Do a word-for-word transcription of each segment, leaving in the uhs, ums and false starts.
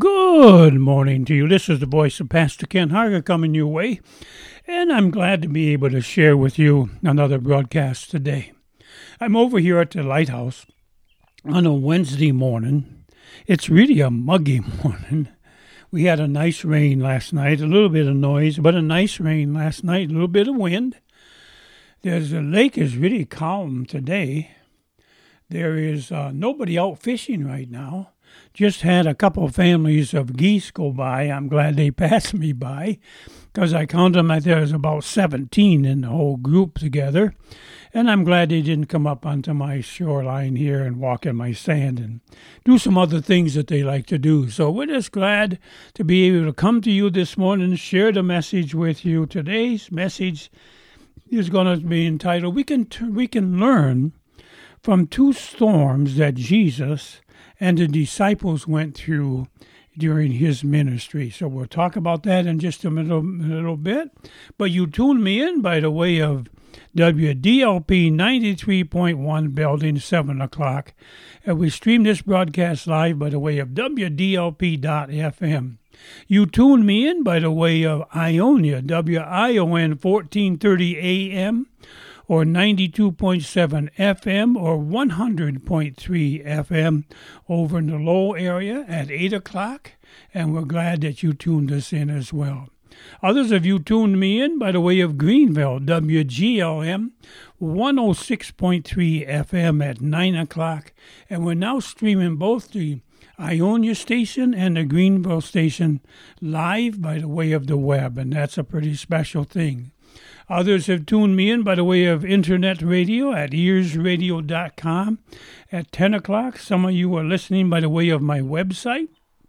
Good morning to you. This is the voice of Pastor Ken Harger coming your way, and I'm glad to be able to share with you another broadcast today. I'm over here at the Lighthouse on a Wednesday morning. It's really a muggy morning. We had a nice rain last night, a little bit of noise, but a nice rain last night, a little bit of wind. There's the lake is really calm today. There is uh, nobody out fishing right now. Just had a couple of families of geese go by. I'm glad they passed me by because I counted them that there was about seventeen in the whole group together. And I'm glad they didn't come up onto my shoreline here and walk in my sand and do some other things that they like to do. So we're just glad to be able to come to you this morning, share the message with you. Today's message is going to be entitled, We Can, we can Learn from Two Storms That Jesus and the disciples went through during his ministry. So we'll talk about that in just a little, a little bit. But you tune me in by the way of W D L P ninety-three point one Building, seven o'clock. And we stream this broadcast live by the way of W D L P dot F M. You tune me in by the way of Ionia, W I O N fourteen thirty A M, or ninety-two point seven F M, or one hundred point three F M over in the Lowell area at eight o'clock, and we're glad that you tuned us in as well. Others of you tuned me in by the way of Greenville, W G L M one oh six point three F M at nine o'clock, and we're now streaming both the Ionia station and the Greenville station live by the way of the web, and that's a pretty special thing. Others have tuned me in by the way of internet radio at ears radio dot com at ten o'clock. Some of you are listening by the way of my website,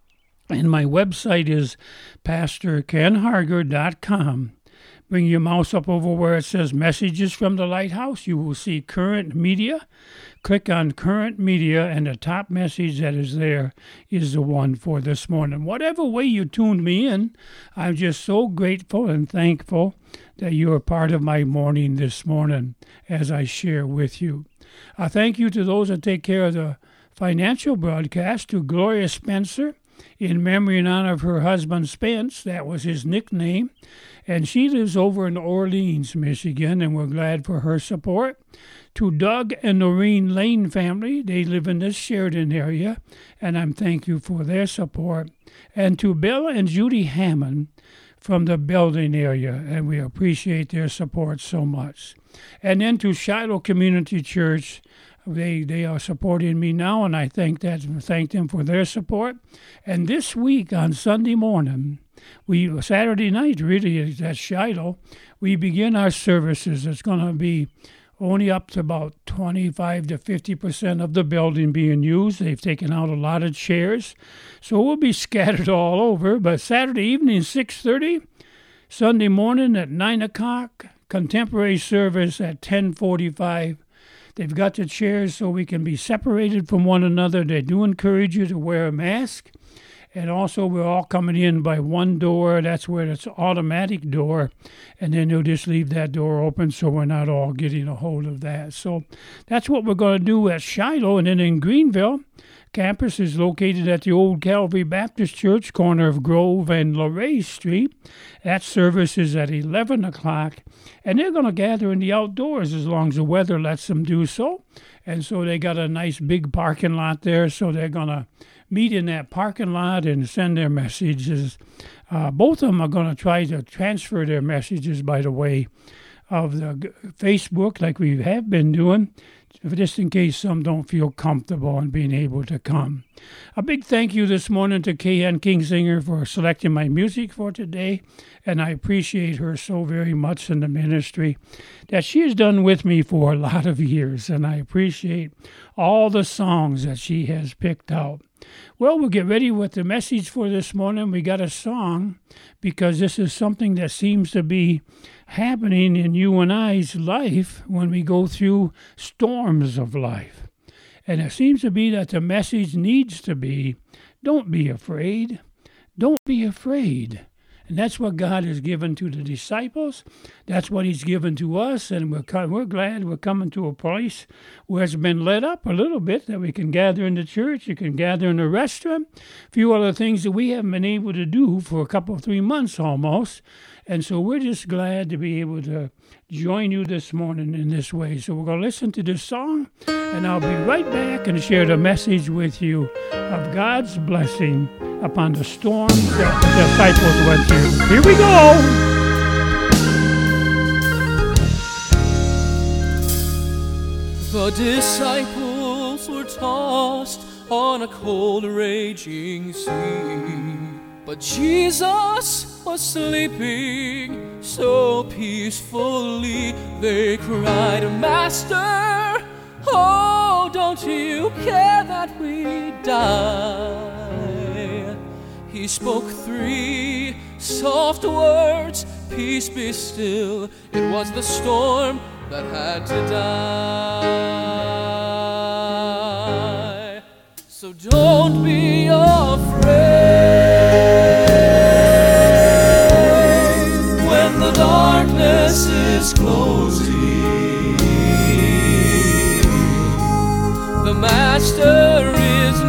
and my website is pastor ken harger dot com. Bring your mouse up over where it says Messages from the Lighthouse. You will see Current Media. Click on Current Media, and the top message that is there is the one for this morning. Whatever way you tuned me in, I'm just so grateful and thankful that you are part of my morning this morning as I share with you. I thank you to those that take care of the financial broadcast, to Gloria Spencer, in memory and honor of her husband Spence. That was his nickname. And she lives over in Orleans, Michigan, and we're glad for her support. To Doug and Noreen Lane family, they live in this Sheridan area, and I'm thank you for their support. And to Bill and Judy Hammond from the Building area, and we appreciate their support so much. And then to Shiloh Community Church, They they are supporting me now, and I thank that thank them for their support. And this week on Sunday morning, we Saturday night really at Shiloh, we begin our services. It's going to be only up to about twenty-five to fifty percent of the building being used. They've taken out a lot of chairs, so we'll be scattered all over. But Saturday evening, six thirty, Sunday morning at nine o'clock, contemporary service at ten forty-five. They've got the chairs so we can be separated from one another. They do encourage you to wear a mask. And also, we're all coming in by one door. That's where it's an automatic door. And then they'll just leave that door open so we're not all getting a hold of that. So that's what we're going to do at Shiloh. And then in Greenville, campus is located at the old Calvary Baptist Church, corner of Grove and Luray Street. That service is at eleven o'clock. And they're going to gather in the outdoors as long as the weather lets them do so. And so they got a nice big parking lot there, so they're going to meet in that parking lot and send their messages. Uh, both of them are going to try to transfer their messages by the way of the Facebook, like we have been doing, just in case some don't feel comfortable in being able to come. A big thank you this morning to Kay Ann Kingsinger for selecting my music for today, and I appreciate her so very much in the ministry that she has done with me for a lot of years, and I appreciate all the songs that she has picked out. Well, we'll get ready with the message for this morning. We got a song because this is something that seems to be happening in you and I's life when we go through storms of life. And it seems to be that the message needs to be, don't be afraid. Don't be afraid. And that's what God has given to the disciples. That's what he's given to us. And we're, we're glad we're coming to a place where it's been let up a little bit, that we can gather in the church, you can gather in the restaurant, a few other things that we haven't been able to do for a couple, three months almost. And so we're just glad to be able to join you this morning in this way. So we're going to listen to this song, and I'll be right back and share the message with you of God's blessing upon the storms that the disciples went through. Here we go. The disciples were tossed on a cold raging sea, but Jesus was sleeping so peacefully. They cried, Master, oh, don't you care that we die? He spoke three soft words, peace be still. It was the storm that had to die. So don't be afraid when the darkness is closing. The Master is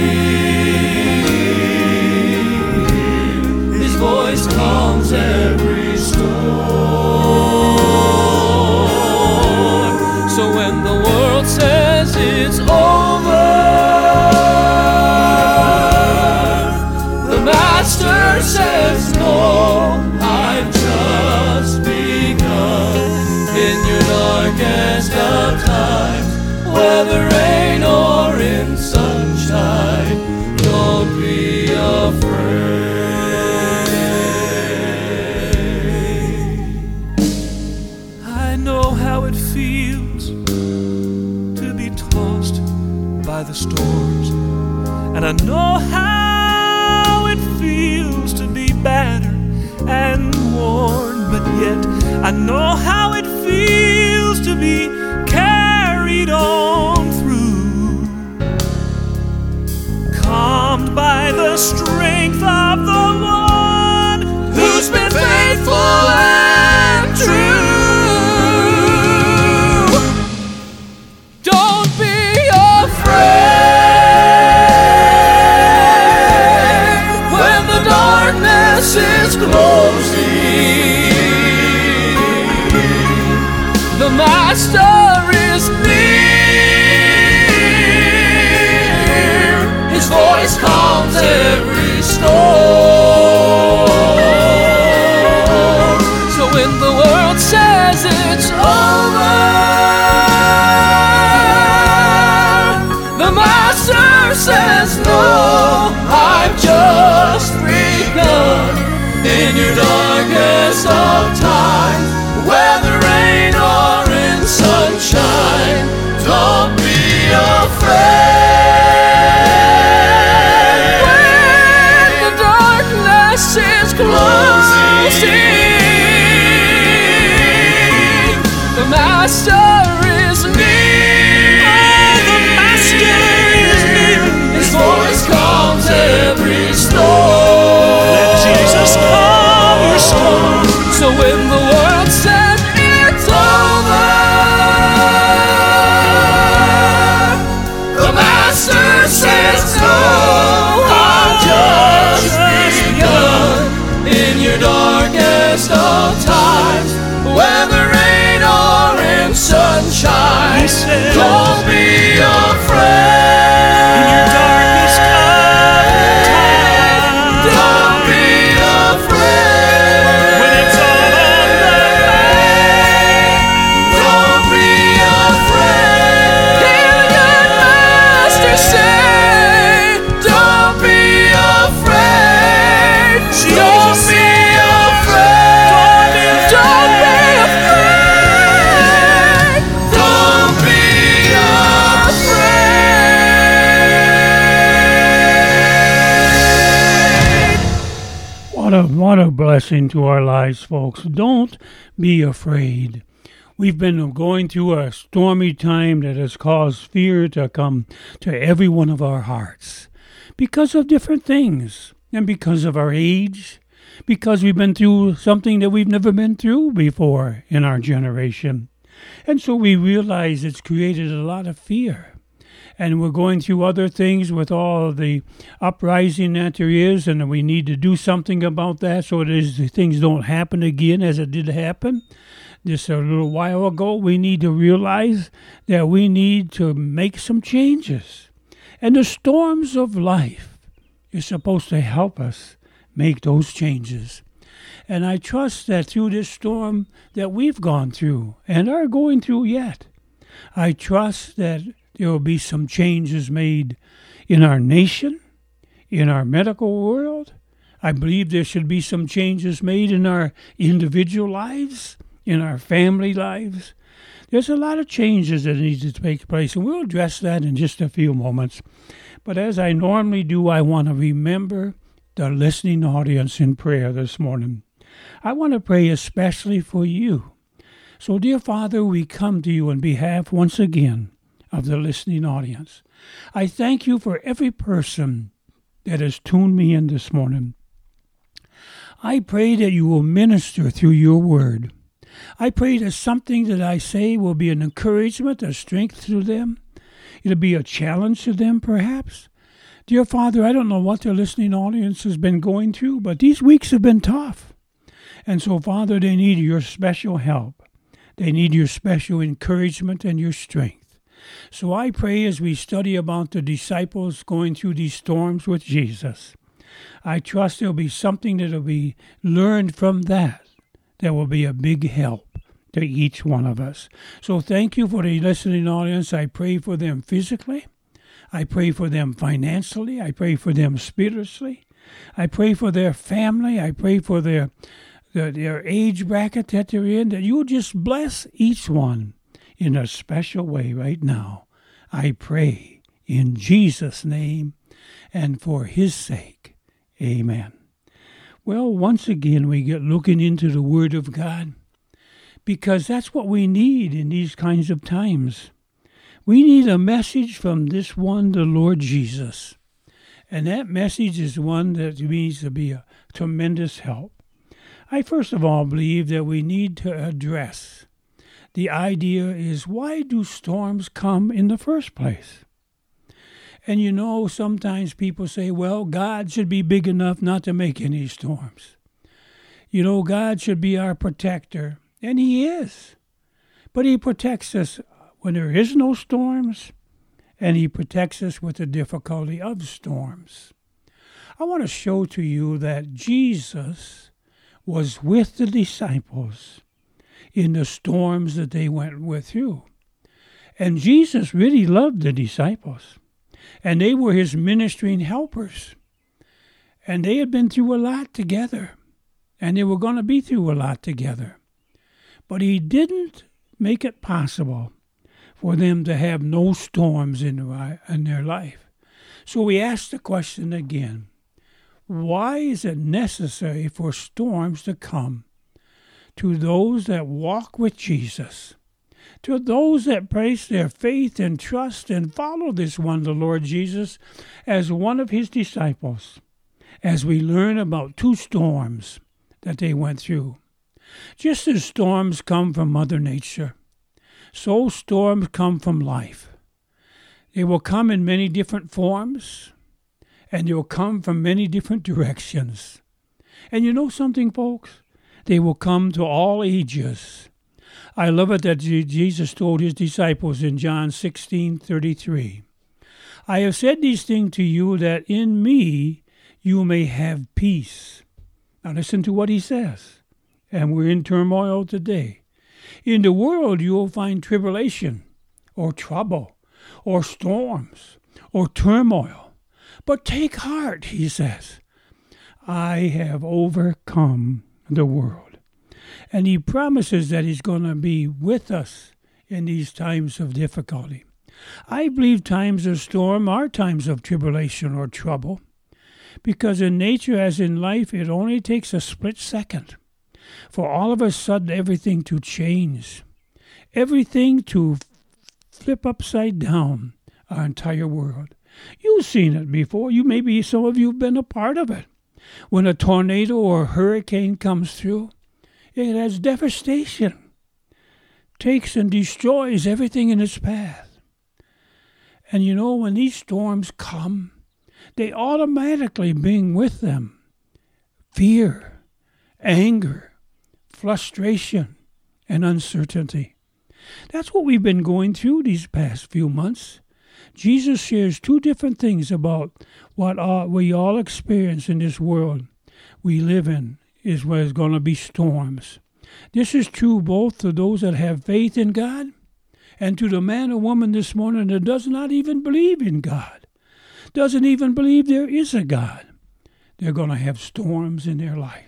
near. His voice calms every storm. So when the world says it's over, the Master says no, I've just begun. In your darkest of times, whether rain or in sunshine, don't be afraid. I know how it feels to be tossed by the storms, and I know how it feels to be battered and worn, but yet I know how it feels to be carried on through, calmed by the strength of the one who's been faithful and true. Don't be afraid when the darkness is closing. The Master is near. His voice calms every storm. So when the world says it's over, the Master says no, I've just begun. In your darkest of times, whether rain or in sunshine, don't be afraid. When the darkness is closing, the Master is near. The Master is near. His voice calms every storm. Let Jesus calm your storm. So when the world says it's over, the Master says no, I've just begun. In your darkest of times, whether rain or in sunshine, don't be afraid. In your darkest of times, don't be afraid. When it's all on the line, don't be afraid. Hear the good Master say, don't be afraid. Don't be afraid. Don't be afraid. Don't be afraid. What a, what a blessing to our lives, folks. Don't be afraid. We've been going through a stormy time that has caused fear to come to every one of our hearts because of different things and because of our age, because we've been through something that we've never been through before in our generation. And so we realize it's created a lot of fear. And we're going through other things with all the uprising that there is, and we need to do something about that so that things don't happen again as it did happen just a little while ago. We need to realize that we need to make some changes. And the storms of life is supposed to help us make those changes. And I trust that through this storm that we've gone through and are going through yet, I trust that there will be some changes made in our nation, in our medical world. I believe there should be some changes made in our individual lives, in our family lives. There's a lot of changes that need to take place, and we'll address that in just a few moments. But as I normally do, I want to remember the listening audience in prayer this morning. I want to pray especially for you. So, dear Father, we come to you on behalf once again of the listening audience. I thank you for every person that has tuned me in this morning. I pray that you will minister through your word. I pray that something that I say will be an encouragement, a strength to them. It'll be a challenge to them, perhaps. Dear Father, I don't know what the listening audience has been going through, but these weeks have been tough. And so, Father, they need your special help. They need your special encouragement and your strength. So I pray as we study about the disciples going through these storms with Jesus, I trust there will be something that will be learned from that that will be a big help to each one of us. So thank you for the listening audience. I pray for them physically. I pray for them financially. I pray for them spiritually. I pray for their family. I pray for their, their, their age bracket that they're in, that you will just bless each one in a special way right now. I pray in Jesus' name and for his sake. Amen. Well, once again, we get looking into the Word of God because that's what we need in these kinds of times. We need a message from this one, the Lord Jesus. And that message is one that needs to be a tremendous help. I first of all believe that we need to address the idea is, why do storms come in the first place? And you know, sometimes people say, well, God should be big enough not to make any storms. You know, God should be our protector, and he is. But he protects us when there is no storms, and he protects us with the difficulty of storms. I want to show to you that Jesus was with the disciples in the storms that they went with through. And Jesus really loved the disciples. And they were his ministering helpers. And they had been through a lot together. And they were going to be through a lot together. But he didn't make it possible for them to have no storms in their life. So we ask the question again, why is it necessary for storms to come to those that walk with Jesus, to those that place their faith and trust and follow this one, the Lord Jesus, as one of his disciples, as we learn about two storms that they went through? Just as storms come from Mother Nature, so storms come from life. They will come in many different forms, and they will come from many different directions. And you know something, folks? They will come to all ages. I love it that Jesus told his disciples in John sixteen thirty-three, I have said these things to you that in me you may have peace. Now listen to what he says. And we're in turmoil today. In the world you will find tribulation or trouble or storms or turmoil. But take heart, he says. I have overcome the world. And he promises that he's going to be with us in these times of difficulty. I believe times of storm are times of tribulation or trouble, because in nature as in life, it only takes a split second for all of a sudden everything to change, everything to flip upside down our entire world. You've seen it before. You maybe some of you have been a part of it. When a tornado or a hurricane comes through, it has devastation, takes and destroys everything in its path. And you know, when these storms come, they automatically bring with them fear, anger, frustration, and uncertainty. That's what we've been going through these past few months. Jesus shares two different things about what all, we all experience in this world we live in is where there's going to be storms. This is true both to those that have faith in God and to the man or woman this morning that does not even believe in God, doesn't even believe there is a God. They're going to have storms in their life.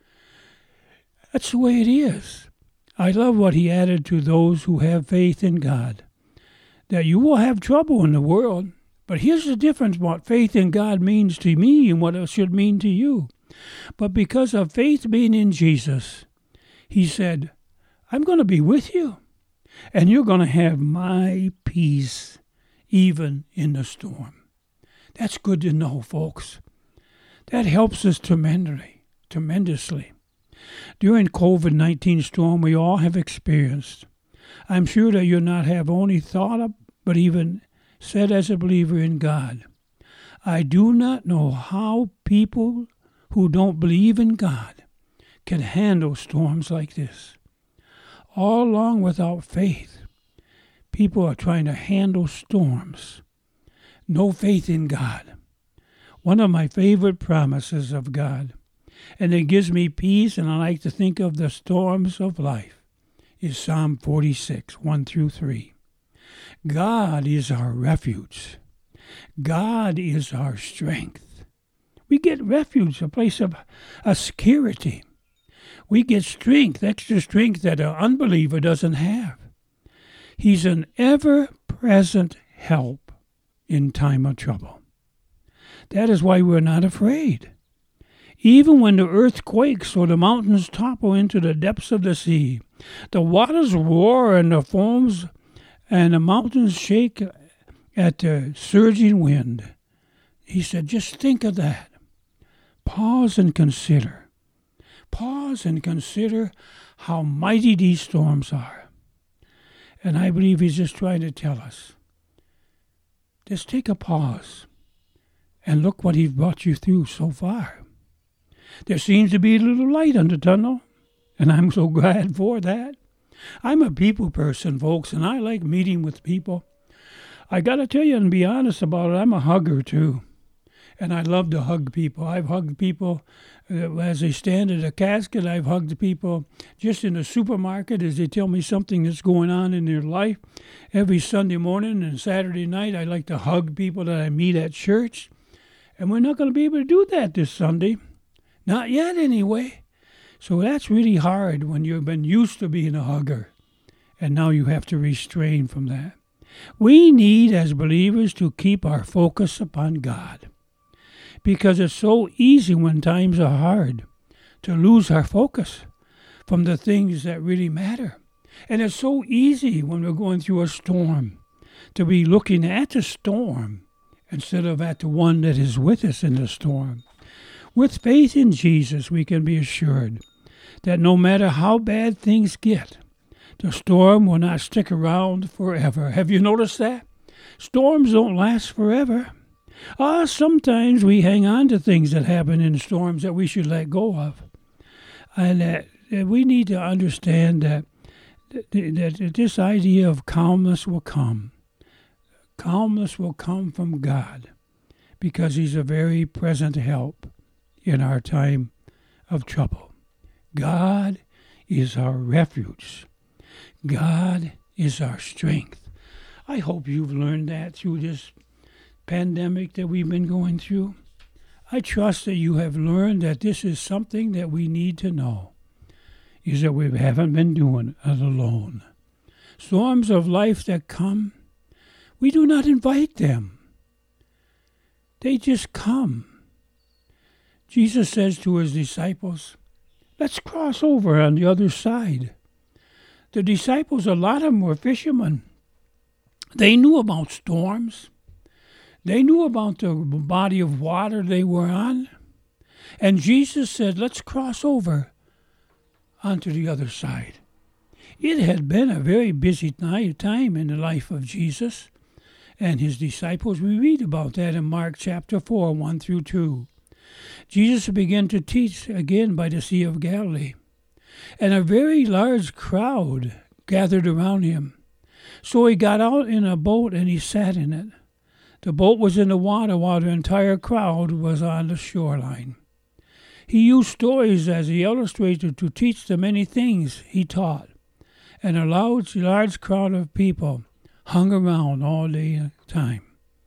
That's the way it is. I love what he added to those who have faith in God, that you will have trouble in the world, but here's the difference what faith in God means to me and what it should mean to you. But because of faith being in Jesus, he said, I'm going to be with you, and you're going to have my peace even in the storm. That's good to know, folks. That helps us tremendously, tremendously. During covid nineteen storm we all have experienced, I'm sure that you not have only thought of, but even said as a believer in God, I do not know how people who don't believe in God can handle storms like this. All along without faith, people are trying to handle storms. No faith in God. One of my favorite promises of God, and it gives me peace, and I like to think of the storms of life, is Psalm forty-six, one through three. God is our refuge. God is our strength. We get refuge, a place of a security. We get strength, extra strength that an unbeliever doesn't have. He's an ever-present help in time of trouble. That is why we're not afraid. Even when the earth quakes or the mountains topple into the depths of the sea, the waters roar and the foams and the mountains shake at the surging wind. He said, just think of that. Pause and consider. Pause and consider how mighty these storms are. And I believe he's just trying to tell us, just take a pause and look what he's brought you through so far. There seems to be a little light on the tunnel, and I'm so glad for that. I'm a people person, folks, and I like meeting with people. I got to tell you and be honest about it, I'm a hugger, too. And I love to hug people. I've hugged people uh, as they stand at a casket. I've hugged people just in the supermarket as they tell me something that's going on in their life. Every Sunday morning and Saturday night, I like to hug people that I meet at church. And we're not going to be able to do that this Sunday. Not yet, anyway. So that's really hard when you've been used to being a hugger, and now you have to restrain from that. We need, as believers, to keep our focus upon God, because it's so easy when times are hard to lose our focus from the things that really matter. And it's so easy when we're going through a storm to be looking at the storm instead of at the one that is with us in the storm. With faith in Jesus, we can be assured that no matter how bad things get, the storm will not stick around forever. Have you noticed that? Storms don't last forever. Ah, sometimes we hang on to things that happen in storms that we should let go of. And that, that we need to understand that, that, that this idea of calmness will come. Calmness will come from God because he's a very present help in our time of trouble. God is our refuge. God is our strength. I hope you've learned that through this pandemic that we've been going through. I trust that you have learned that this is something that we need to know, is that we haven't been doing it alone. Storms of life that come, we do not invite them. They just come. Jesus says to his disciples, let's cross over on the other side. The disciples, a lot of them were fishermen. They knew about storms. They knew about the body of water they were on. And Jesus said, let's cross over onto the other side. It had been a very busy time in the life of Jesus and his disciples. We read about that in Mark chapter four, one through two. Jesus began to teach again by the Sea of Galilee, and a very large crowd gathered around him. So he got out in a boat and he sat in it. The boat was in the water while the entire crowd was on the shoreline. He used stories as he illustrated to teach the many things he taught, and a large, large crowd of people hung around all day time.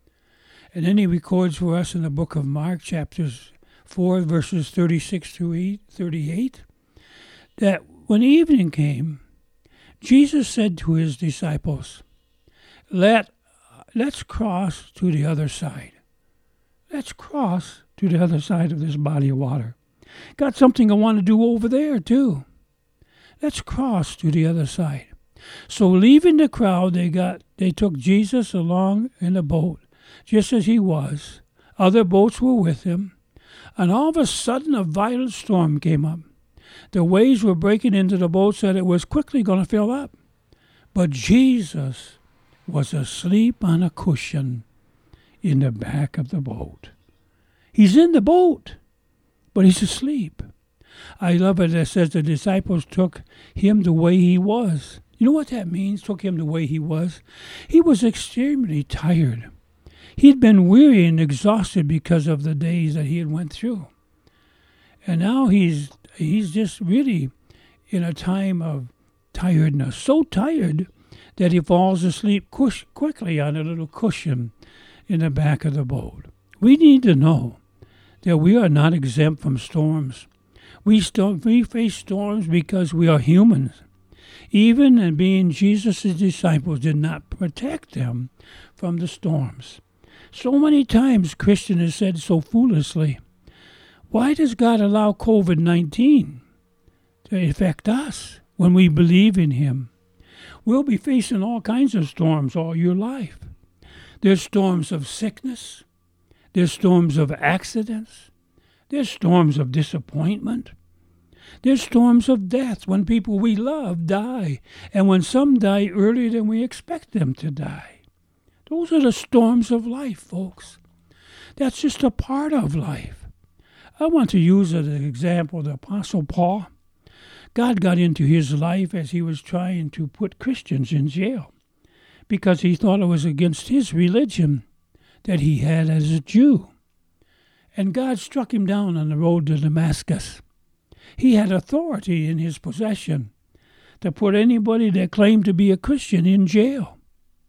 And then he records for us in the book of Mark, chapters four, verses thirty-six through thirty-eight, that when evening came, Jesus said to his disciples, Let, let's cross to the other side. Let's cross to the other side of this body of water. Got something I want to do over there, too. Let's cross to the other side. So leaving the crowd, they got they took Jesus along in the boat, just as he was. Other boats were with him. And all of a sudden, a violent storm came up. The waves were breaking into the boat so that it was quickly going to fill up. But Jesus was asleep on a cushion in the back of the boat. He's in the boat, but he's asleep. I love it. It says the disciples took him the way he was. You know what that means, took him the way he was? He was extremely tired. He'd been weary and exhausted because of the days that he had went through. And now he's he's just really in a time of tiredness, so tired that he falls asleep cush- quickly on a little cushion in the back of the boat. We need to know that we are not exempt from storms. We, st- we face storms because we are humans. Even and being Jesus' disciples did not protect them from the storms. So many times Christian has said so foolishly, why does God allow covid nineteen to affect us when we believe in him? We'll be facing all kinds of storms all your life. There's storms of sickness. There's storms of accidents. There's storms of disappointment. There's storms of death when people we love die, and when some die earlier than we expect them to die. Those are the storms of life, folks. That's just a part of life. I want to use as an example the Apostle Paul. God got into his life as he was trying to put Christians in jail because he thought it was against his religion that he had as a Jew. And God struck him down on the road to Damascus. He had authority in his possession to put anybody that claimed to be a Christian in jail.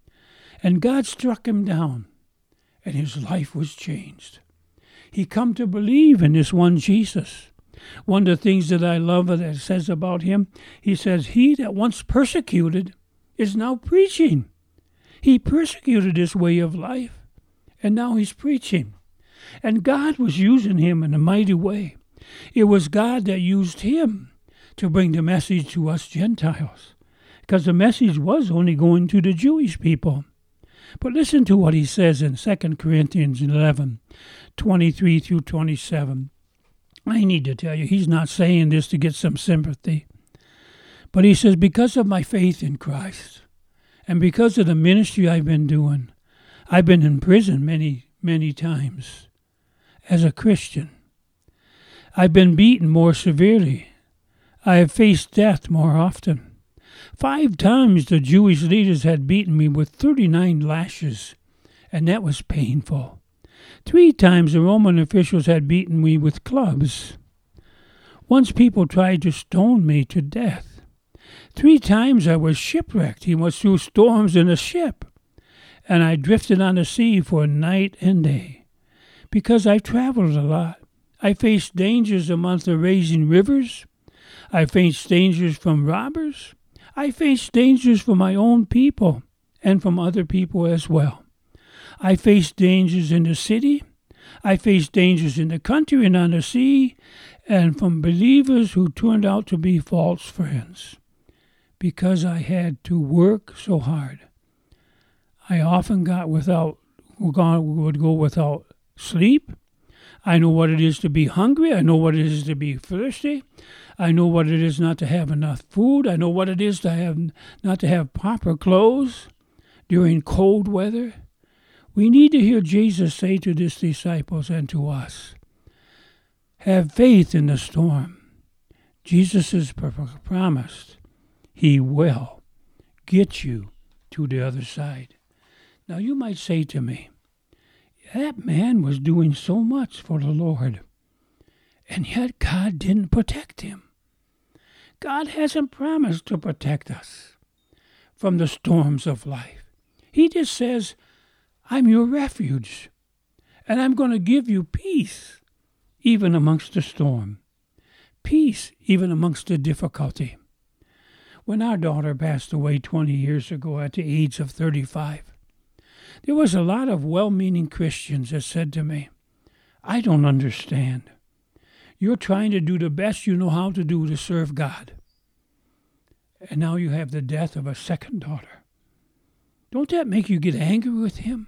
And God struck him down, and his life was changed. He come to believe in this one Jesus. One of the things that I love that it says about him, he says, he that once persecuted is now preaching. He persecuted this way of life, and now he's preaching. And God was using him in a mighty way. It was God that used him to bring the message to us Gentiles, because the message was only going to the Jewish people. But listen to what he says in Second Corinthians eleven, twenty-three through twenty-seven. I need to tell you, he's not saying this to get some sympathy. But he says, because of my faith in Christ, and because of the ministry I've been doing, I've been in prison many, many times as a Christian. I've been beaten more severely. I have faced death more often. Five times the Jewish leaders had beaten me with thirty-nine lashes, and that was painful. Three times the Roman officials had beaten me with clubs. Once people tried to stone me to death. Three times I was shipwrecked. He was through storms in a ship, and I drifted on the sea for night and day. Because I've traveled a lot, I faced dangers amongst the raging rivers. I faced dangers from robbers. I faced dangers from my own people and from other people as well. I faced dangers in the city. I faced dangers in the country and on the sea, and from believers who turned out to be false friends. Because I had to work so hard, I often got without, would go without sleep. I know what it is to be hungry. I know what it is to be thirsty. I know what it is not to have enough food. I know what it is to have not to have proper clothes during cold weather. We need to hear Jesus say to his disciples and to us, have faith in the storm. Jesus has promised he will get you to the other side. Now you might say to me, that man was doing so much for the Lord, and yet God didn't protect him. God hasn't promised to protect us from the storms of life. He just says, I'm your refuge, and I'm going to give you peace even amongst the storm, peace even amongst the difficulty. When our daughter passed away twenty years ago at the age of thirty-five, there was a lot of well-meaning Christians that said to me, I don't understand. You're trying to do the best you know how to do to serve God. And now you have the death of a second daughter. Don't that make you get angry with him?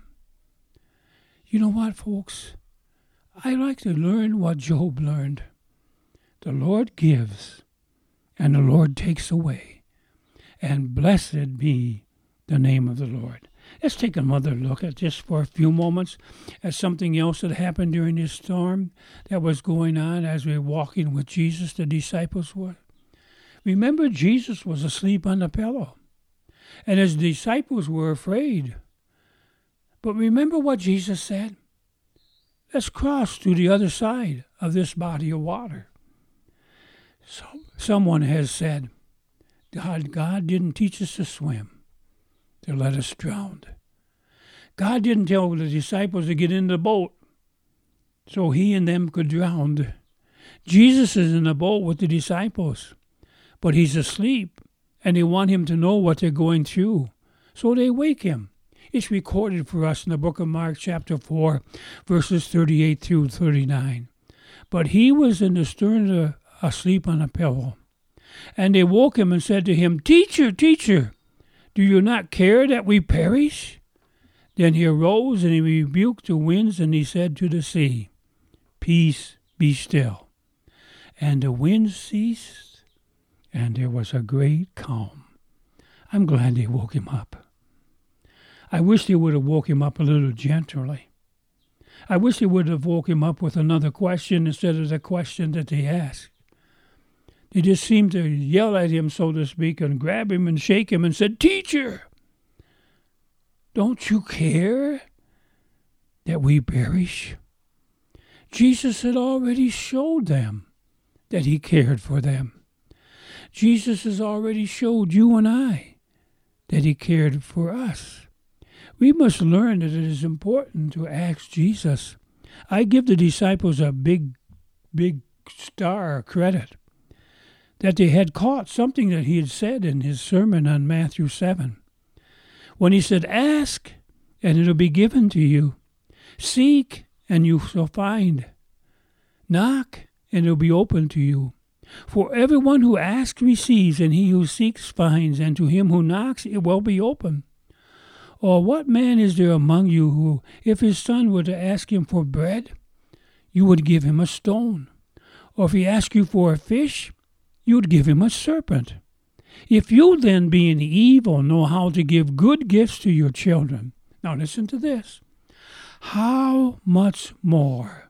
You know what, folks? I like to learn what Job learned. The Lord gives, and the Lord takes away. And blessed be the name of the Lord. Let's take another look at just for a few moments at something else that happened during this storm that was going on as we were walking with Jesus, the disciples were. Remember, Jesus was asleep on the pillow, and his disciples were afraid. But remember what Jesus said? Let's cross to the other side of this body of water. So, someone has said, God, God didn't teach us to swim, to let us drown. God didn't tell the disciples to get in the boat so he and them could drown. Jesus is in the boat with the disciples, but he's asleep, and they want him to know what they're going through, so they wake him. It's recorded for us in the book of Mark, chapter four, verses thirty-eight through thirty-nine. But he was in the stern, uh, asleep on a pillow. And they woke him and said to him, Teacher, teacher, do you not care that we perish? Then he arose and he rebuked the winds, and he said to the sea, Peace, be still. And the wind ceased, and there was a great calm. I'm glad they woke him up. I wish they would have woke him up a little gently. I wish they would have woke him up with another question instead of the question that they asked. They just seemed to yell at him, so to speak, and grab him and shake him and said, Teacher, don't you care that we perish? Jesus had already showed them that he cared for them. Jesus has already showed you and I that he cared for us. We must learn that it is important to ask Jesus. I give the disciples a big, big star credit that they had caught something that he had said in his sermon on Matthew seven. When he said, Ask, and it'll be given to you. Seek, and you shall find. Knock, and it'll be open to you. For everyone who asks receives, and he who seeks finds, and to him who knocks it will be open. Or what man is there among you who, if his son were to ask him for bread, you would give him a stone? Or if he asked you for a fish, you would give him a serpent? If you then, being evil, know how to give good gifts to your children, now listen to this, how much more,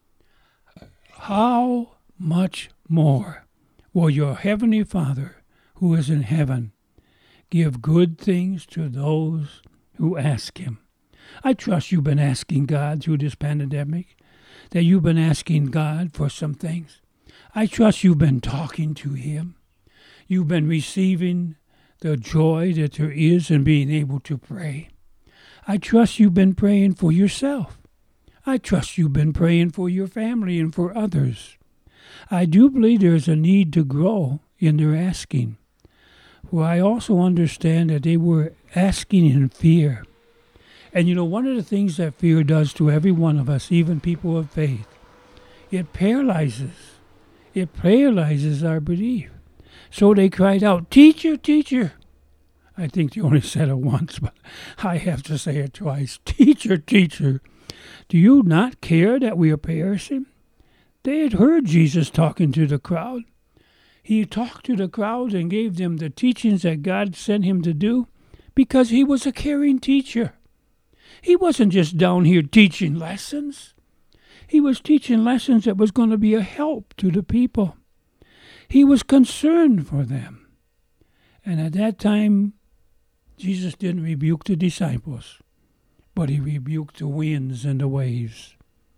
how much more will your heavenly Father who is in heaven give good things to those who ask him? I trust you've been asking God through this pandemic, that you've been asking God for some things. I trust you've been talking to him. You've been receiving the joy that there is in being able to pray. I trust you've been praying for yourself. I trust you've been praying for your family and for others. I do believe there's a need to grow in their asking. For I also understand that they were asking in fear. And you know, one of the things that fear does to every one of us, even people of faith, it paralyzes. It paralyzes our belief. So they cried out, Teacher, teacher. I think they only said it once, but I have to say it twice. Teacher, teacher, Do you not care that we are perishing? They had heard Jesus talking to the crowd. He talked to the crowd and gave them the teachings that God sent him to do because he was a caring teacher. He wasn't just down here teaching lessons. He was teaching lessons that was going to be a help to the people. He was concerned for them. And at that time, Jesus didn't rebuke the disciples, but he rebuked the winds and the waves.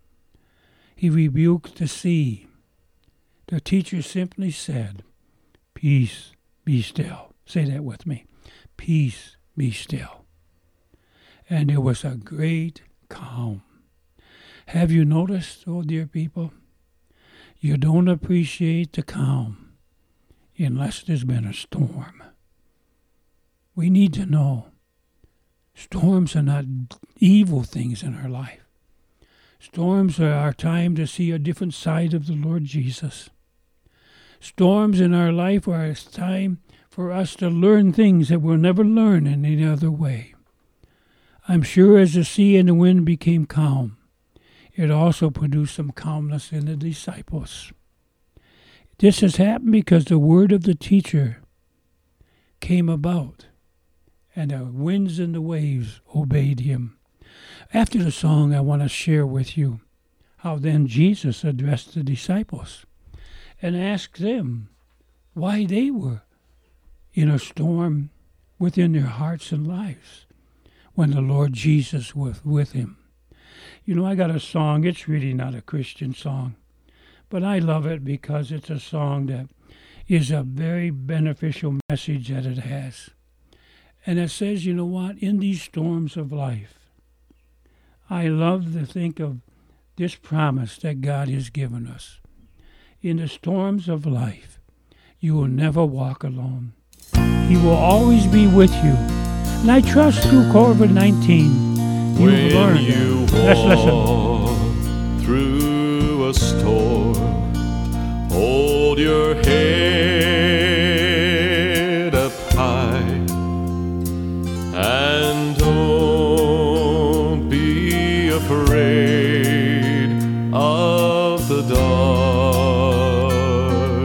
He rebuked the sea. The teacher simply said, "Peace, be still." Say that with me. Peace, be still. And there was a great calm. Have you noticed, oh dear people, you don't appreciate the calm unless there's been a storm. We need to know storms are not evil things in our life. Storms are our time to see a different side of the Lord Jesus. Storms in our life are a time for us to learn things that we'll never learn in any other way. I'm sure as the sea and the wind became calm, it also produced some calmness in the disciples. This has happened because the word of the teacher came about, and the winds and the waves obeyed him. After the song, I want to share with you how then Jesus addressed the disciples and asked them why they were in a storm within their hearts and lives when the Lord Jesus was with him. You know, I got a song. It's really not a Christian song, but I love it because it's a song that is a very beneficial message that it has. And it says, you know what, in these storms of life, I love to think of this promise that God has given us. In the storms of life, you will never walk alone. He will always be with you. And I trust through COVID nineteen, you've learned. You Let's listen. Through a storm, hold your head up high and don't be afraid of the dark.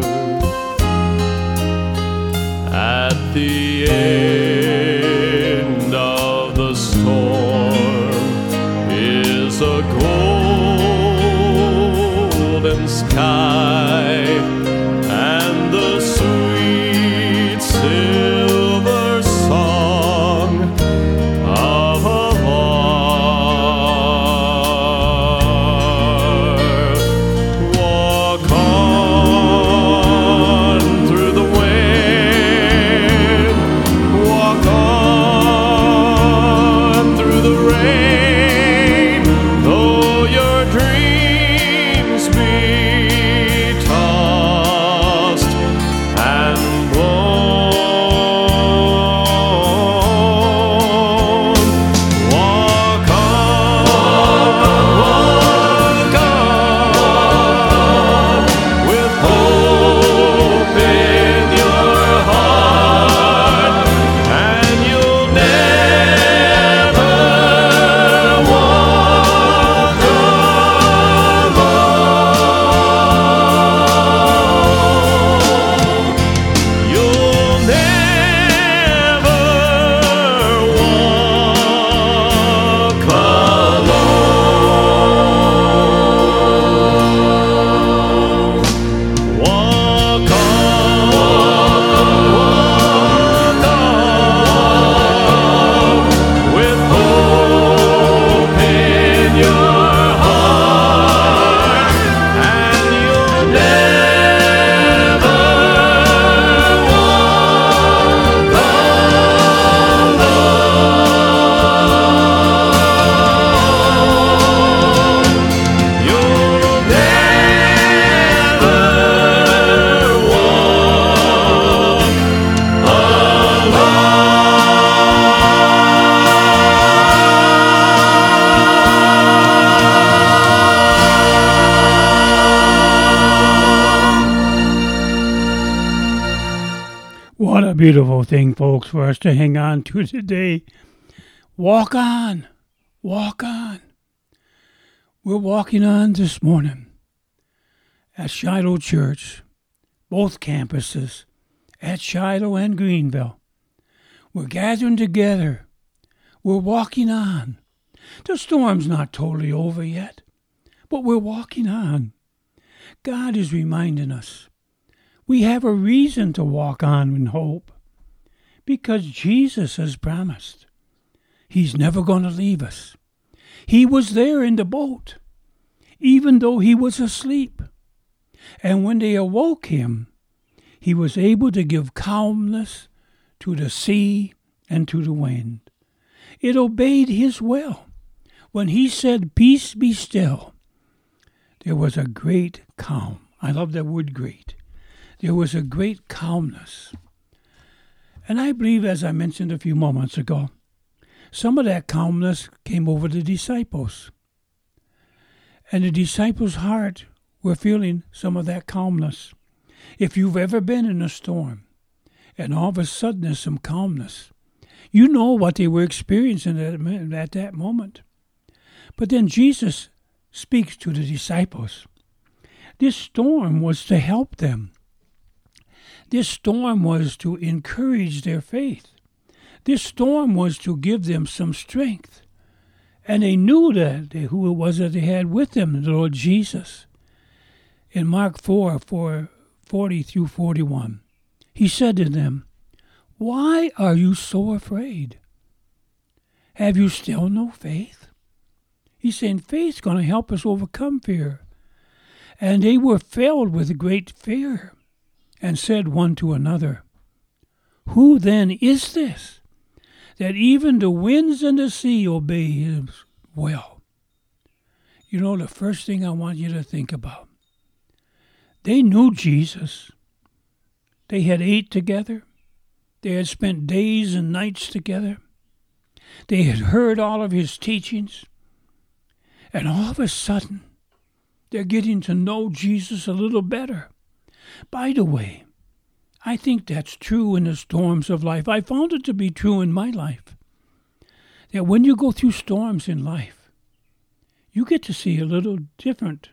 At the end of the storm is a golden sky and the sweet silver song of a lark. Walk on through the wind, walk on through the rain, though your dreams be tossed and blown. Walk on, walk on, with hope in your heart, and you'll never walk alone. You'll never walk alone. Walk on, walk on, with hope in your heart, and you'll never walk alone. You'll never What a beautiful thing, folks, for us to hang on to today. Walk on. Walk on. We're walking on this morning at Shiloh Church, both campuses, at Shiloh and Greenville. We're gathering together. We're walking on. The storm's not totally over yet, but we're walking on. God is reminding us we have a reason to walk on in hope because Jesus has promised He's never going to leave us. He was there in the boat, even though he was asleep. And when they awoke him, he was able to give calmness to the sea and to the wind. It obeyed his will. When he said, "Peace, be still," there was a great calm. I love that word great. There was a great calmness. And I believe, as I mentioned a few moments ago, some of that calmness came over the disciples. And the disciples' heart were feeling some of that calmness. If you've ever been in a storm, and all of a sudden there's some calmness, you know what they were experiencing at, at that moment. But then Jesus speaks to the disciples. This storm was to help them. This storm was to encourage their faith. This storm was to give them some strength. And they knew that they, who it was that they had with them, the Lord Jesus. In Mark four, forty through forty-one, he said to them, "Why are you so afraid? Have you still no faith?" He's saying faith's going to help us overcome fear. And they were filled with great fear and said one to another, "Who then is this, that even the winds and the sea obey him well?" You know, the first thing I want you to think about, they knew Jesus. They had ate together. They had spent days and nights together. They had heard all of his teachings. And all of a sudden, they're getting to know Jesus a little better. By the way, I think that's true in the storms of life. I found it to be true in my life. That when you go through storms in life, you get to see a little different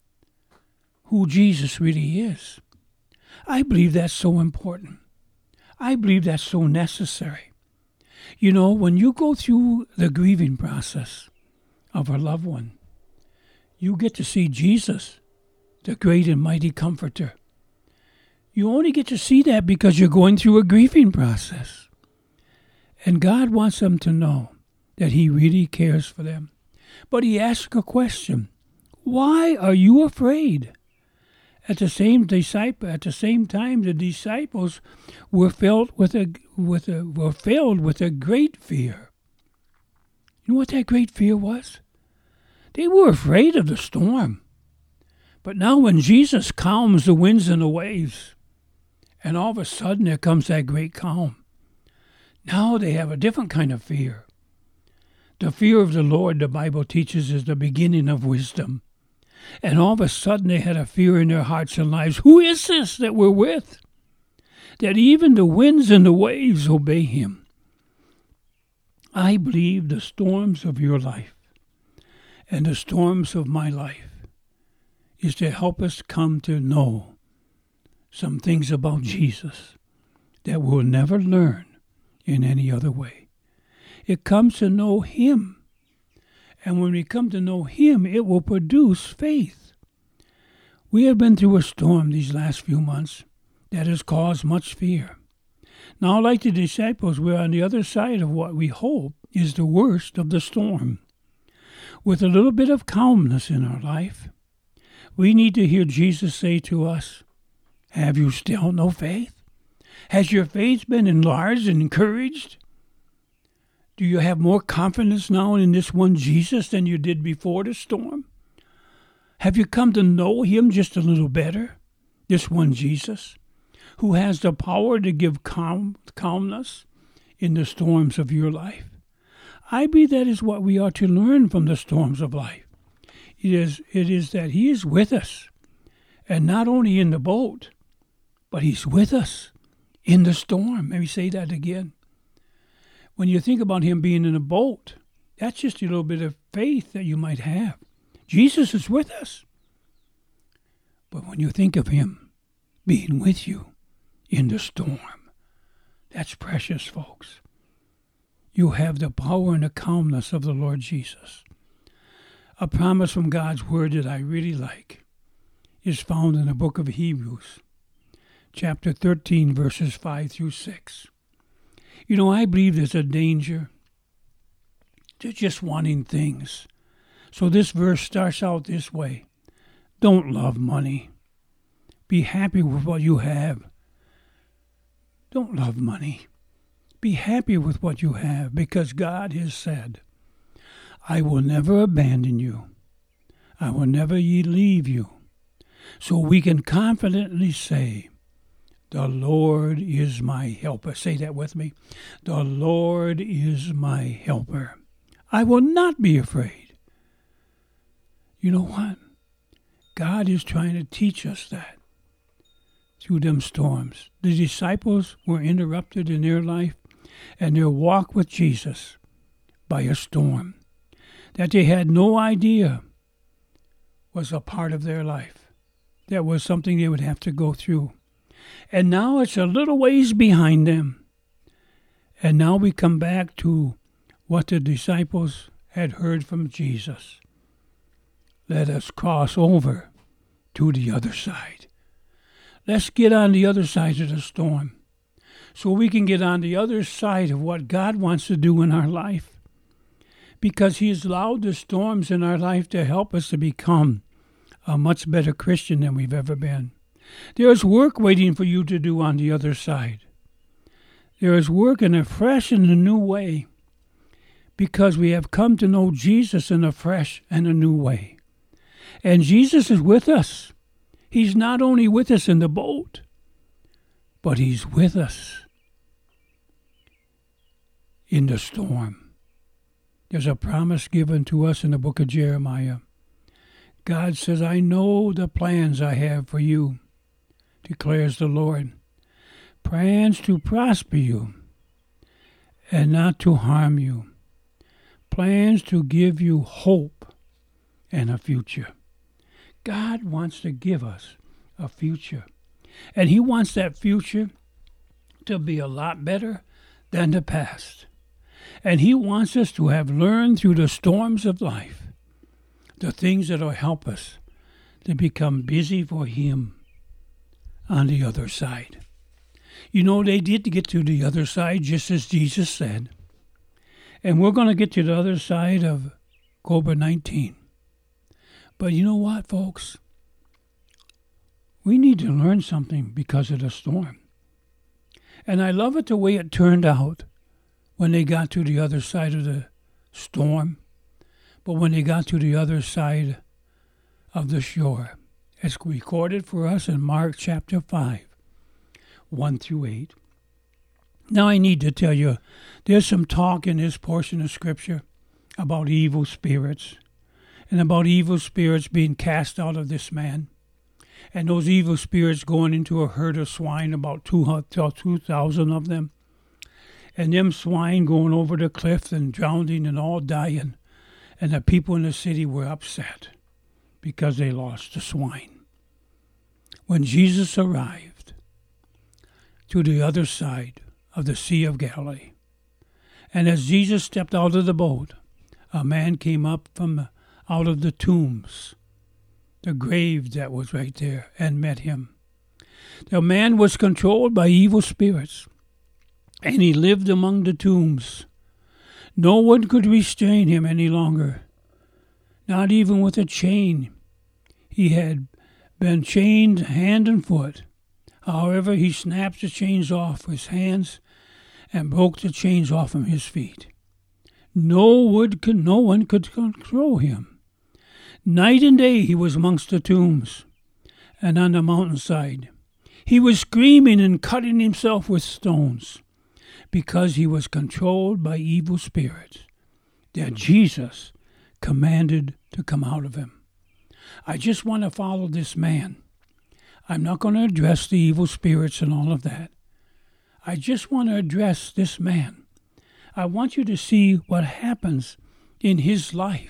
who Jesus really is. I believe that's so important. I believe that's so necessary. You know, when you go through the grieving process of a loved one, you get to see Jesus, the great and mighty comforter. You only get to see that because you're going through a grieving process. And God wants them to know that he really cares for them. But he asks a question. Why are you afraid? At the same disciple, at the same time, the disciples were filled with a with a were filled with a great fear. You know what that great fear was? They were afraid of the storm. But now when Jesus calms the winds and the waves, and all of a sudden there comes that great calm, now they have a different kind of fear. The fear of the Lord, the Bible teaches, is the beginning of wisdom. And all of a sudden they had a fear in their hearts and lives. Who is this that we're with? That even the winds and the waves obey him. I believe the storms of your life and the storms of my life is to help us come to know some things about Jesus that we'll never learn in any other way. It comes to know him. And when we come to know him, it will produce faith. We have been through a storm these last few months that has caused much fear. Now, like the disciples, we're on the other side of what we hope is the worst of the storm. With a little bit of calmness in our life, we need to hear Jesus say to us, "Have you still no faith? Has your faith been enlarged and encouraged? Do you have more confidence now in this one Jesus than you did before the storm? Have you come to know him just a little better? This one Jesus, who has the power to give calm, calmness in the storms of your life. I believe that is what we are to learn from the storms of life. It is, it is that he is with us, and not only in the boat, but he's with us in the storm. Let me say that again. When you think about him being in a boat, that's just a little bit of faith that you might have. Jesus is with us. But when you think of him being with you in the storm, that's precious, folks. You have the power and the calmness of the Lord Jesus. A promise from God's word that I really like is found in the book of Hebrews, chapter thirteen, verses five through six. You know, I believe there's a danger to just wanting things. So this verse starts out this way. Don't love money. Be happy with what you have. Don't love money. Be happy with what you have, because God has said, I will never abandon you. I will never leave you. So we can confidently say, the Lord is my helper. Say that with me. The Lord is my helper. I will not be afraid. You know what? God is trying to teach us that through them storms. The disciples were interrupted in their life and their walk with Jesus by a storm that they had no idea was a part of their life. That was something they would have to go through. And now it's a little ways behind them. And now we come back to what the disciples had heard from Jesus. Let us cross over to the other side. Let's get on the other side of the storm so we can get on the other side of what God wants to do in our life. Because he has allowed the storms in our life to help us to become a much better Christian than we've ever been. There is work waiting for you to do on the other side. There is work in a fresh and a new way, because we have come to know Jesus in a fresh and a new way. And Jesus is with us. He's not only with us in the boat, but he's with us in the storm. There's a promise given to us in the book of Jeremiah. God says, I know the plans I have for you, declares the Lord. Plans to prosper you and not to harm you. Plans to give you hope and a future. God wants to give us a future. And he wants that future to be a lot better than the past. And he wants us to have learned through the storms of life the things that will help us to become busy for him on the other side. You know, they did get to the other side just as Jesus said. And we're going to get to the other side of COVID nineteen. But you know what, folks? We need to learn something because of the storm. And I love it the way it turned out when they got to the other side of the storm. But when they got to the other side of the shore, it's recorded for us in Mark chapter five, one through eight. Now I need to tell you, there's some talk in this portion of Scripture about evil spirits and about evil spirits being cast out of this man. And those evil spirits going into a herd of swine, about two thousand of them. And them swine going over the cliff and drowning and all dying. And the people in the city were upset because they lost the swine. When Jesus arrived to the other side of the Sea of Galilee, and as Jesus stepped out of the boat, a man came up from out of the tombs, the grave that was right there, and met him. The man was controlled by evil spirits, and he lived among the tombs. No one could restrain him any longer, not even with a chain. He had been chained hand and foot. However, he snapped the chains off his hands and broke the chains off from his feet. No one could, no one could control him. Night and day he was amongst the tombs and on the mountainside. He was screaming and cutting himself with stones because he was controlled by evil spirits that Jesus commanded to come out of him. I just want to follow this man. I'm not going to address the evil spirits and all of that. I just want to address this man. I want you to see what happens in his life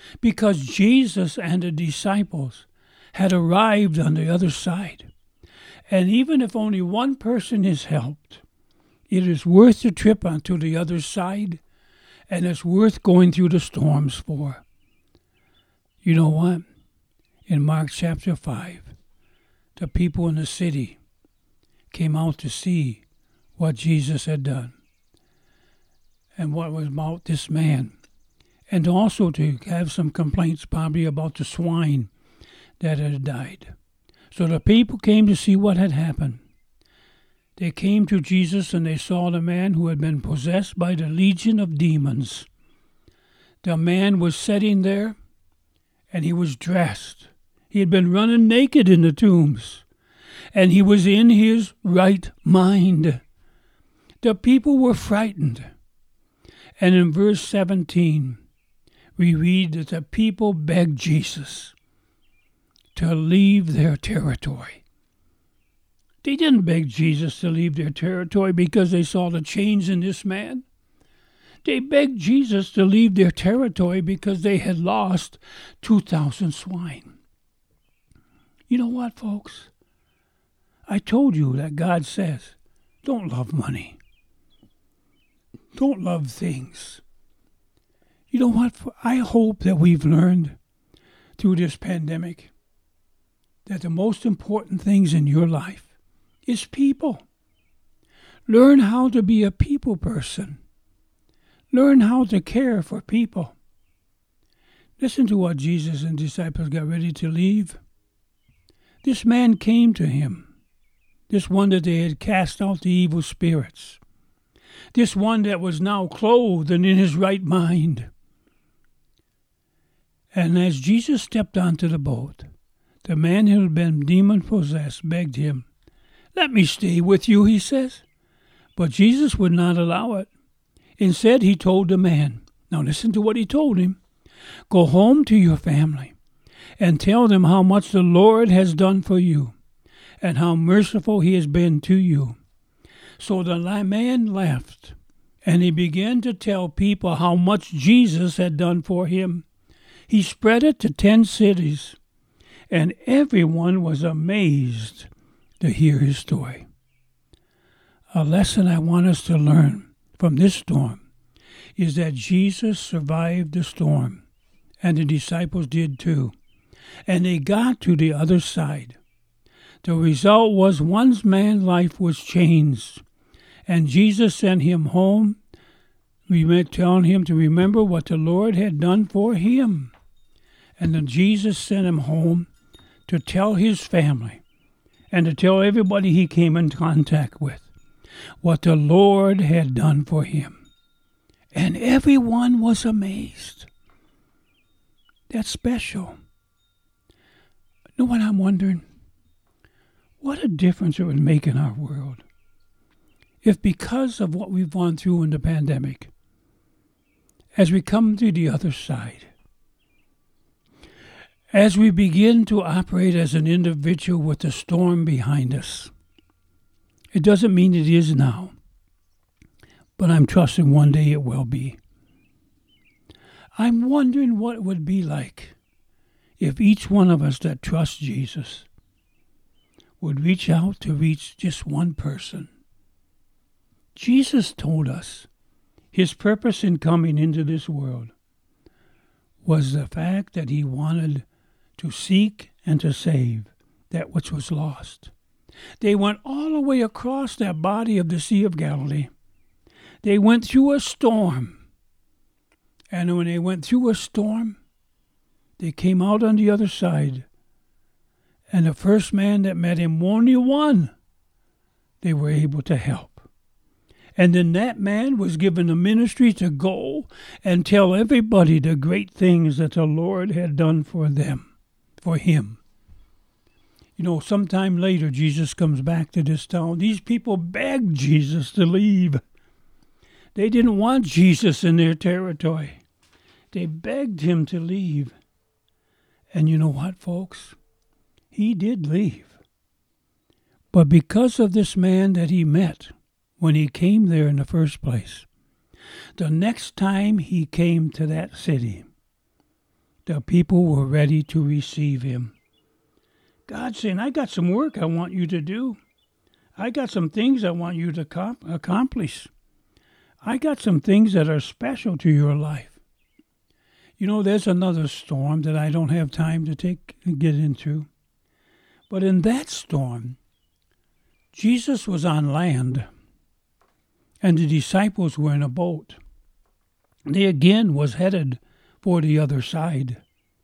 because Jesus and the disciples had arrived on the other side. And even if only one person is helped, it is worth the trip onto the other side, and it's worth going through the storms for. You know what? In Mark chapter five, the people in the city came out to see what Jesus had done and what was about this man, and also to have some complaints probably about the swine that had died. So the people came to see what had happened. They came to Jesus and they saw the man who had been possessed by the legion of demons. The man was sitting there and he was dressed. He had been running naked in the tombs, and he was in his right mind. The people were frightened. And in verse seventeen, we read that the people begged Jesus to leave their territory. They didn't beg Jesus to leave their territory because they saw the change in this man. They begged Jesus to leave their territory because they had lost two thousand swine. You know what, folks? I told you that God says, don't love money. Don't love things. You know what? I hope that we've learned through this pandemic that the most important things in your life is people. Learn how to be a people person. Learn how to care for people. Listen to what Jesus and disciples got ready to leave. This man came to him, this one that they had cast out the evil spirits, this one that was now clothed and in his right mind. And as Jesus stepped onto the boat, the man who had been demon-possessed begged him, "Let me stay with you," he says. But Jesus would not allow it. Instead, he told the man, now listen to what he told him, "Go home to your family and tell them how much the Lord has done for you and how merciful he has been to you." So the man left, and he began to tell people how much Jesus had done for him. He spread it to ten cities, and everyone was amazed to hear his story. A lesson I want us to learn from this storm is that Jesus survived the storm, and the disciples did too, and they got to the other side. The result was one man's life was changed, and Jesus sent him home, telling him to remember what the Lord had done for him. And then Jesus sent him home to tell his family and to tell everybody he came in contact with what the Lord had done for him. And everyone was amazed. That's special. You know what I'm wondering? What a difference it would make in our world if, because of what we've gone through in the pandemic, as we come to the other side, as we begin to operate as an individual with the storm behind us, it doesn't mean it is now, but I'm trusting one day it will be. I'm wondering what it would be like if each one of us that trusts Jesus would reach out to reach just one person. Jesus told us his purpose in coming into this world was the fact that he wanted to seek and to save that which was lost. They went all the way across that body of the Sea of Galilee. They went through a storm. And when they went through a storm, they came out on the other side. And the first man that met him, only one, they were able to help. And then that man was given a ministry to go and tell everybody the great things that the Lord had done for them, for him. You know, sometime later, Jesus comes back to this town. These people begged Jesus to leave. They didn't want Jesus in their territory. They begged him to leave. And you know what, folks? He did leave. But because of this man that he met when he came there in the first place, the next time he came to that city, the people were ready to receive him. God's saying, I got some work I want you to do. I got some things I want you to com- accomplish. I got some things that are special to your life. You know, there's another storm that I don't have time to take get into. But in that storm, Jesus was on land, and the disciples were in a boat. They again was headed for the other side.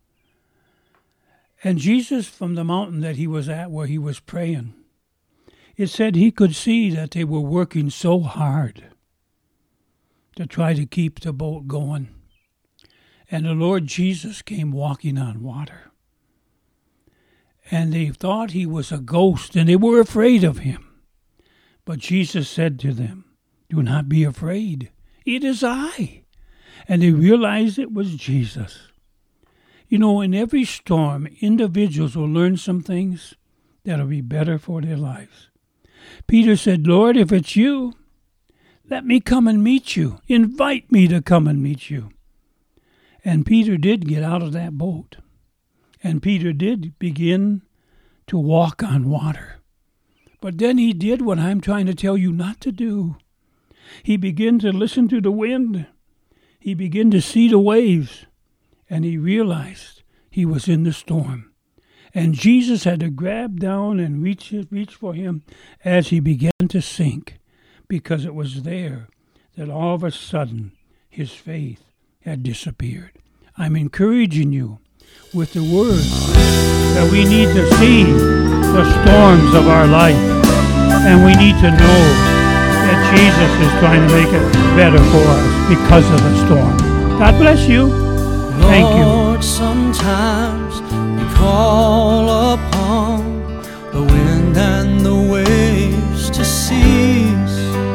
And Jesus, from the mountain that he was at where he was praying, it said he could see that they were working so hard to try to keep the boat going. And the Lord Jesus came walking on water. And they thought he was a ghost, and they were afraid of him. But Jesus said to them, do not be afraid. It is I. And they realized it was Jesus. You know, in every storm, individuals will learn some things that will be better for their lives. Peter said, Lord, if it's you, let me come and meet you. Invite me to come and meet you. And Peter did get out of that boat. And Peter did begin to walk on water. But then he did what I'm trying to tell you not to do. He began to listen to the wind. He began to see the waves. And he realized he was in the storm. And Jesus had to grab down and reach reach for him as he began to sink, because it was there that all of a sudden his faith had disappeared. I'm encouraging you with the word that we need to see the storms of our life, and we need to know that Jesus is trying to make it better for us because of the storm. God bless you. Thank you. Lord, sometimes you call upon the wind and the waves to cease,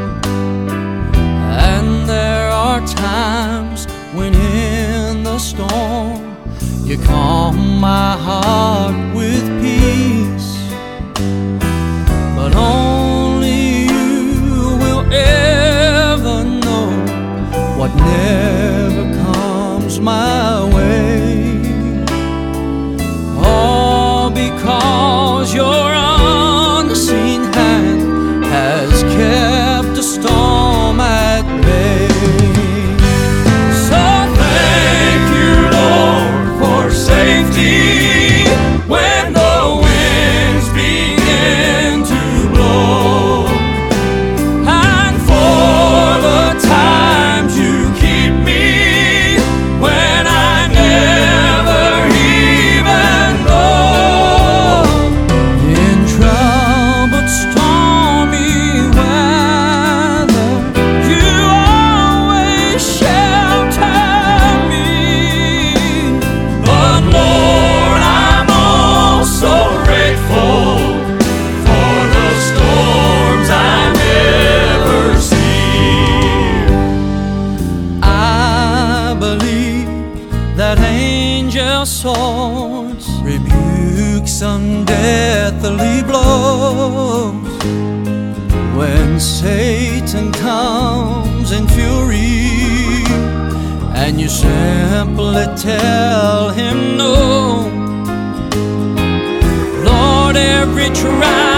and there are times when in the storm you calm my heart with peace. But only you will ever know what never comes my way, all because your unseen hand has kept the storm at bay. So thank you, Lord, for safety when the winds begin to blow, and for the times you keep me when I never even know. In troubled, stormy weather, you always shelter me. But Lord, I'm also grateful for the storms I never see. I believe that angel swords rebuke some deathly blows when Satan comes in fury, and you simply tell him no. Lord, every trial